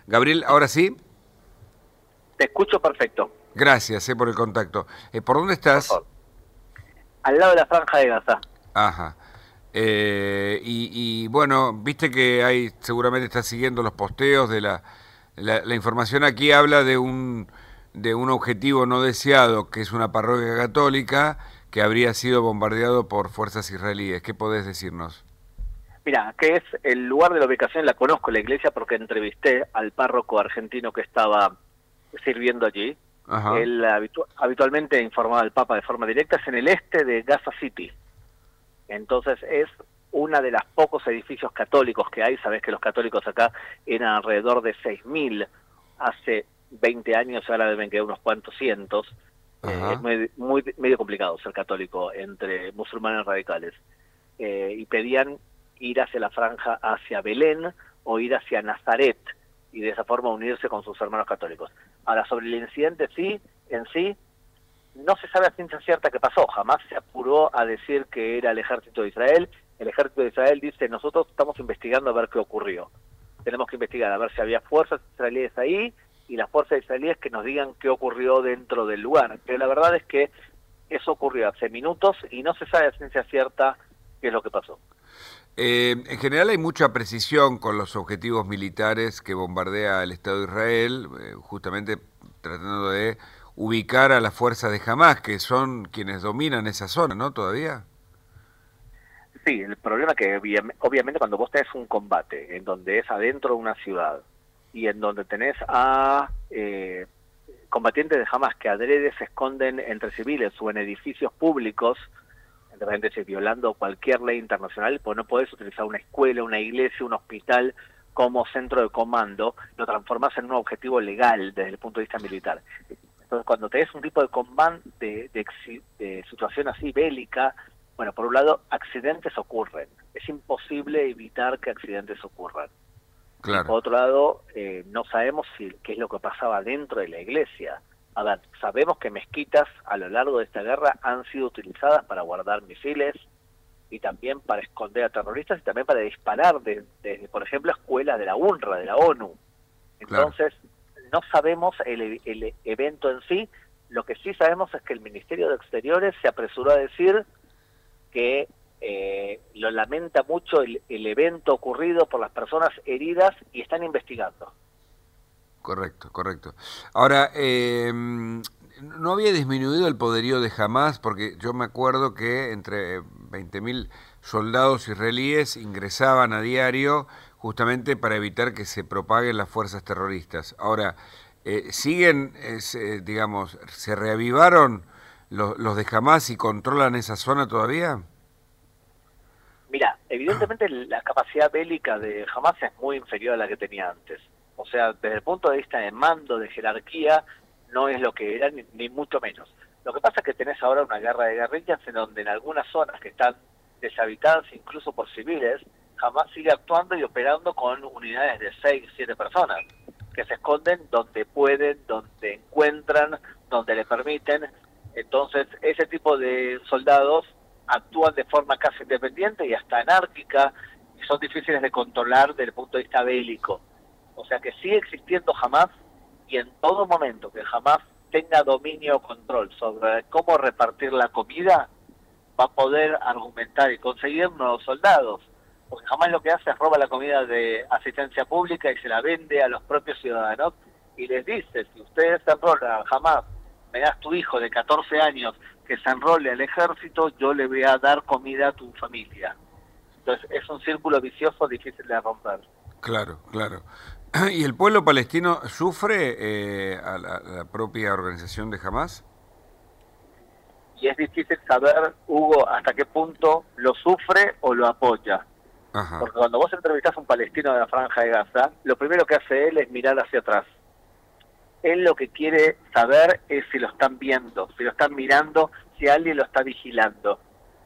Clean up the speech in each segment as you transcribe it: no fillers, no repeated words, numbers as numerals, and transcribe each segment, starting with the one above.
Gabriel, ahora sí. Te escucho perfecto, Gracias por el contacto. ¿Por dónde por estás? favor. Al lado de la Franja de Gaza. Ajá. Bueno, viste que hay, seguramente estás siguiendo los posteos de la información aquí habla de un objetivo no deseado, que es una parroquia católica que habría sido bombardeado por fuerzas israelíes. ¿Qué podés decirnos? Mira, que es el lugar de la ubicación, la conozco la iglesia porque entrevisté al párroco argentino que estaba sirviendo allí. Ajá, Él habitualmente informaba al Papa de forma directa, es en el este de Gaza City. Entonces es una de las pocos edificios católicos que hay. Sabés que los católicos acá eran alrededor de 6.000 hace 20 años, ahora deben quedar unos cuantos cientos. Es ajá, medio complicado ser católico entre musulmanes radicales. Y pedían ir hacia la franja, hacia Belén o ir hacia Nazaret, y de esa forma unirse con sus hermanos católicos. Ahora, sobre el incidente en sí, no se sabe a ciencia cierta qué pasó. Jamás se apuró a decir que era el ejército de Israel. El ejército de Israel dice: nosotros estamos investigando a ver qué ocurrió. Tenemos que investigar a ver si había fuerzas israelíes ahí, y las fuerzas israelíes que nos digan qué ocurrió dentro del lugar. Pero la verdad es que eso ocurrió hace minutos y no se sabe a ciencia cierta qué es lo que pasó. En general hay mucha precisión con los objetivos militares que bombardea el Estado de Israel, justamente tratando de ubicar a las fuerzas de Hamas, que son quienes dominan esa zona, ¿no? Todavía. Sí, el problema es que obviamente cuando vos tenés un combate en donde es adentro de una ciudad y en donde tenés a combatientes de Hamas que adrede se esconden entre civiles o en edificios públicos, de repente violando cualquier ley internacional, pues no podés utilizar una escuela, una iglesia, un hospital como centro de comando, lo transformás en un objetivo legal desde el punto de vista militar. Entonces, cuando tenés un tipo de combate, de situación así bélica, bueno, por un lado, accidentes ocurren. Es imposible evitar que accidentes ocurran. Y Claro, por otro lado, no sabemos qué es lo que pasaba dentro de la iglesia. A ver, sabemos que mezquitas a lo largo de esta guerra han sido utilizadas para guardar misiles y también para esconder a terroristas y también para disparar desde, por ejemplo, escuelas de la UNRWA, de la ONU. claro. Entonces, no sabemos el evento en sí. Lo que sí sabemos es que el Ministerio de Exteriores se apresuró a decir que lo lamenta mucho el evento ocurrido por las personas heridas y están investigando. Correcto, correcto. Ahora, ¿no había disminuido el poderío de Hamas? Porque yo me acuerdo que entre 20.000 soldados israelíes ingresaban a diario justamente para evitar que se propaguen las fuerzas terroristas. Ahora, ¿siguen, digamos, se reavivaron los de Hamas y controlan esa zona todavía? Mira, evidentemente la capacidad bélica de Hamas es muy inferior a la que tenía antes. O sea, desde el punto de vista de mando, de jerarquía, no es lo que era, ni mucho menos. Lo que pasa es que tenés ahora una guerra de guerrillas en donde en algunas zonas que están deshabitadas incluso por civiles, Hamas sigue actuando y operando con unidades de 6, 7 personas, que se esconden donde pueden, donde encuentran, donde le permiten. Entonces, ese tipo de soldados actúan de forma casi independiente y hasta anárquica, y son difíciles de controlar desde el punto de vista bélico. O sea que sigue existiendo Hamas, y en todo momento que Hamas tenga dominio o control sobre cómo repartir la comida, va a poder argumentar y conseguir nuevos soldados. Porque Hamas lo que hace es roba la comida de asistencia pública y se la vende a los propios ciudadanos y les dice: si ustedes se enrolan, Hamas, me das tu hijo de 14 años que se enrole al ejército, yo le voy a dar comida a tu familia. Entonces es un círculo vicioso difícil de romper. Claro, claro. ¿Y el pueblo palestino sufre a la propia organización de Hamas? Y es difícil saber, Hugo, hasta qué punto lo sufre o lo apoya. Ajá, Porque cuando vos entrevistás a un palestino de la Franja de Gaza, lo primero que hace él es mirar hacia atrás. Él lo que quiere saber es si lo están viendo, si lo están mirando, si alguien lo está vigilando.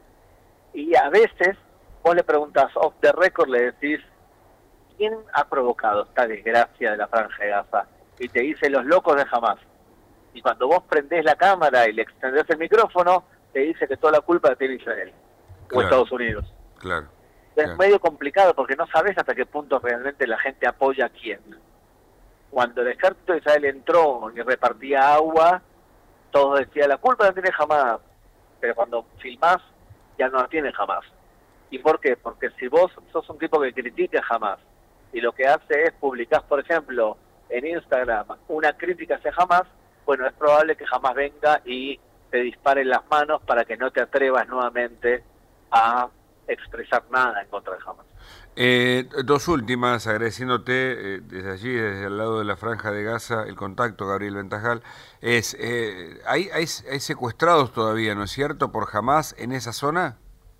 Y a veces vos le preguntás off the record, le decís: ¿quién ha provocado esta desgracia de la Franja de Gaza? Y te dice: los locos de Hamas. Y cuando vos prendés la cámara y le extendés el micrófono, te dice que toda la culpa la tiene Israel o claro, Estados Unidos. claro, Es claro. medio complicado porque no sabes hasta qué punto realmente la gente apoya a quién. Cuando el ejército de Israel entró y repartía agua, todos decían, la culpa la tiene Hamás, pero cuando filmás, ya no la tiene Hamás. ¿Y por qué? Porque si vos sos un tipo que critica Hamás, y lo que hace es publicar, por ejemplo, en Instagram, una crítica hacia Hamás, bueno, es probable que Hamás venga y te dispare en las manos para que no te atrevas nuevamente a expresar nada en contra de Hamás. Dos últimas, agradeciéndote desde allí, desde el lado de la Franja de Gaza, el contacto, Gabriel Ventajal, hay secuestrados todavía, ¿no es cierto?, por Hamás en esa zona.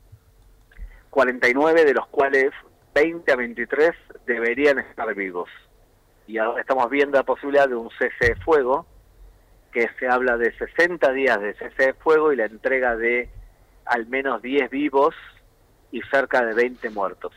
49 de los cuales 20 a 23 deberían estar vivos. Y ahora estamos viendo la posibilidad de un cese de fuego, que se habla de 60 días de cese de fuego y la entrega de al menos 10 vivos y cerca de 20 muertos.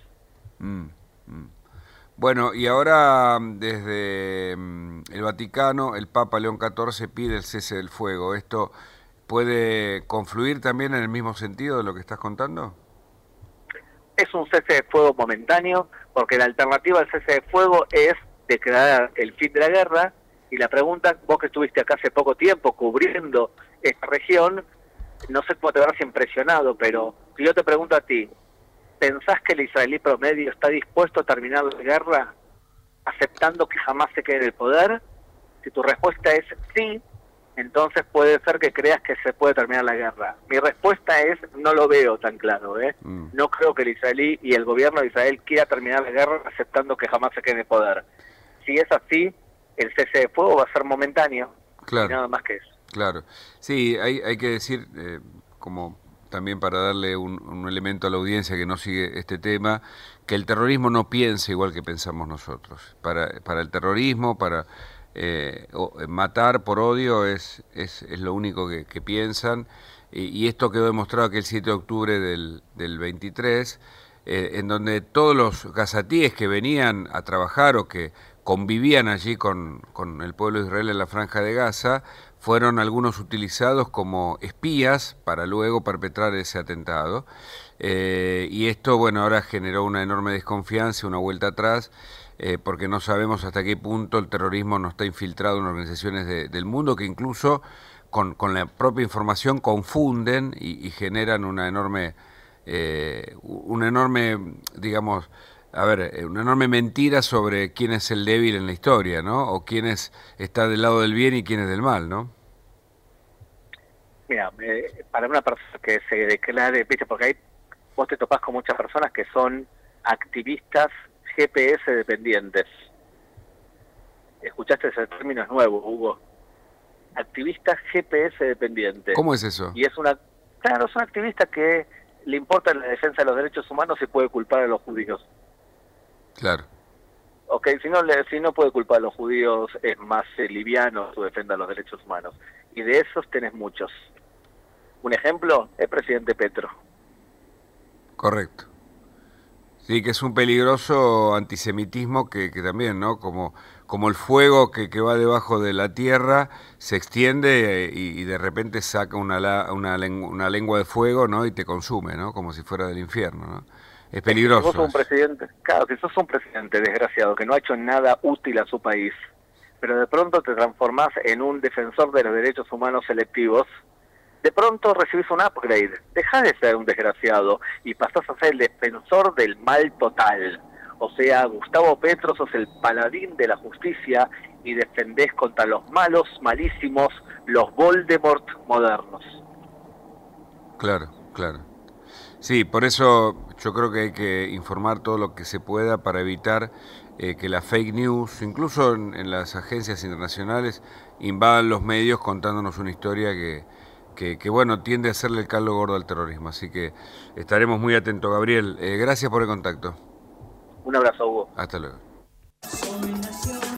Bueno, y ahora desde el Vaticano, el Papa León XIV pide el cese del fuego. ¿Esto puede confluir también en el mismo sentido de lo que estás contando? Es un cese de fuego momentáneo, porque la alternativa al cese de fuego es declarar el fin de la guerra, y la pregunta, vos que estuviste acá hace poco tiempo cubriendo esta región, no sé cómo te habrás impresionado, pero si yo te pregunto a ti, ¿pensás que el israelí promedio está dispuesto a terminar la guerra aceptando que jamás se quede en el poder? Si tu respuesta es sí, entonces puede ser que creas que se puede terminar la guerra. Mi respuesta es, no lo veo tan claro, ¿eh? No creo que el israelí y el gobierno de Israel quiera terminar la guerra aceptando que jamás se quede en el poder. Si es así, el cese de fuego va a ser momentáneo, claro, y nada más que eso. Claro, sí, hay que decir, como también para darle un elemento a la audiencia que no sigue este tema, que el terrorismo no piensa igual que pensamos nosotros. Para el terrorismo, para matar por odio es lo único que piensan, y esto quedó demostrado aquel 7 de octubre del 23, en donde todos los gazatíes que venían a trabajar o que convivían allí con el pueblo de Israel en la Franja de Gaza, fueron algunos utilizados como espías para luego perpetrar ese atentado. Y esto, bueno, ahora generó una enorme desconfianza, una vuelta atrás, porque no sabemos hasta qué punto el terrorismo no está infiltrado en organizaciones del mundo que incluso con la propia información confunden y generan una enorme, digamos, una enorme mentira sobre quién es el débil en la historia, ¿no? O quién está del lado del bien y quién es del mal, ¿no? Mira, para una persona que se declare, viste, porque ahí vos te topás con muchas personas que son activistas GPS dependientes. ¿Escuchaste ese término? Es nuevo, Hugo. Activistas GPS dependientes. ¿Cómo es eso? Y es una, claro, es un activista que le importa la defensa de los derechos humanos y puede culpar a los judíos. Claro. Ok, si no puede culpar a los judíos, es más liviano su defensa de los derechos humanos. Y de esos tenés muchos. Un ejemplo, el presidente Petro. Correcto. Sí, que es un peligroso antisemitismo que también, ¿no? Como el fuego que va debajo de la tierra se extiende y de repente saca una lengua de fuego, ¿no? Y te consume, ¿no? Como si fuera del infierno, ¿no? Es peligroso. Si sos un presidente, claro, si sos un presidente desgraciado que no ha hecho nada útil a su país, pero de pronto te transformás en un defensor de los derechos humanos selectivos, de pronto recibís un upgrade, dejás de ser un desgraciado y pasás a ser el defensor del mal total. O sea, Gustavo Petro, sos el paladín de la justicia y defendés contra los malos, malísimos, los Voldemort modernos. Claro, claro. Sí, por eso yo creo que hay que informar todo lo que se pueda para evitar que la fake news, incluso en las agencias internacionales, invadan los medios contándonos una historia que bueno, tiende a hacerle el caldo gordo al terrorismo. Así que estaremos muy atentos, Gabriel. Gracias por el contacto. Un abrazo, Hugo. Hasta luego.